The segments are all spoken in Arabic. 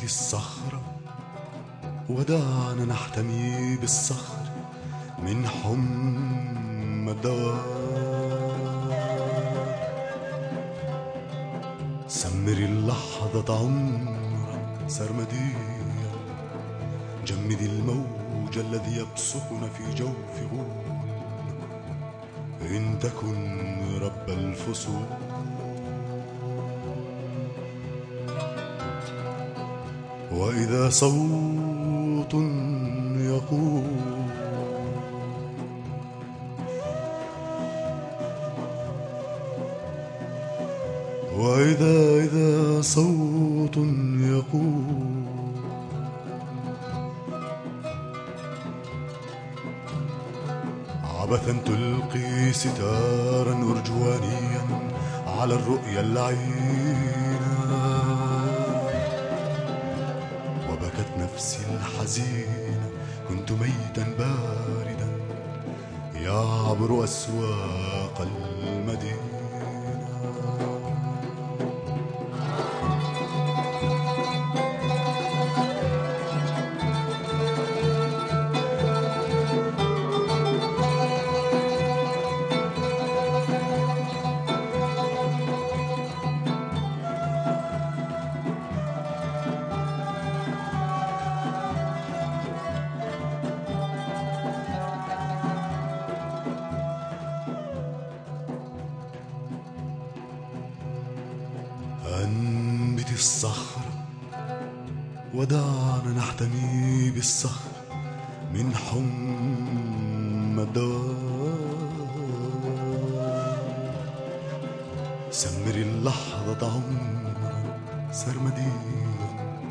الصخرة ودعنا نحتمي بالصخر من حمى الدوار. سمر اللحظة عمرك سرمديا، جمد الموج الذي يبصقنا في جوف غول، إن تكن رب الفصول. وإذا صوت يقول وإذا صوت يقول عبثا تلقي ستارا أرجوانيا على الرؤيا اللعينة، وبكت نفسي الحزينة، كنت ميتا باردا يعبر أسواق المدينة. أنبت الصخرة ودعنا نحتمي بالصخر من حمى الدوار. سمر اللحظة عمرا سرمديا،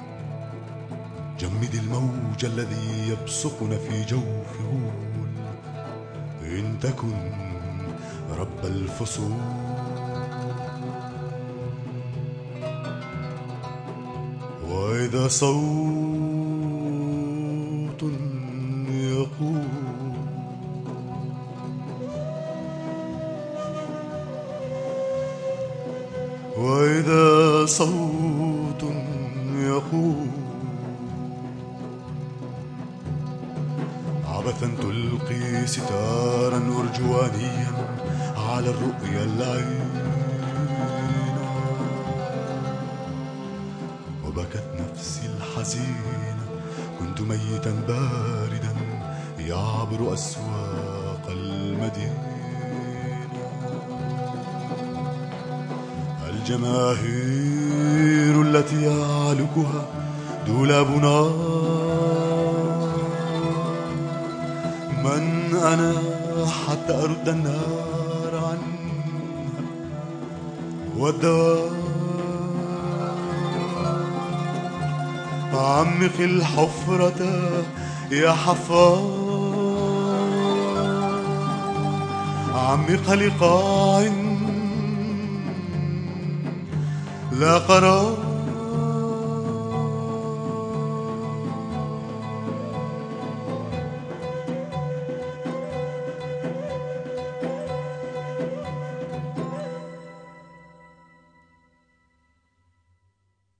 جمد الموج الذي يبصقنا في جوف غول، إن تكن رب الفصول. وإذا صوت يقول وإذا صوت يقول عبثا تلقي ستارا أرجوانيا على الرؤيا اللعينة، وبكت نفسي الحزينة، كنت ميتا باردا يعبر أسواق المدينة. الجماهير التي يعلقها دولاب نار، من أنا حتى أرد النار عنها والدوار. عمق الحفرة يا حفار، عمق لقاع لا قرار.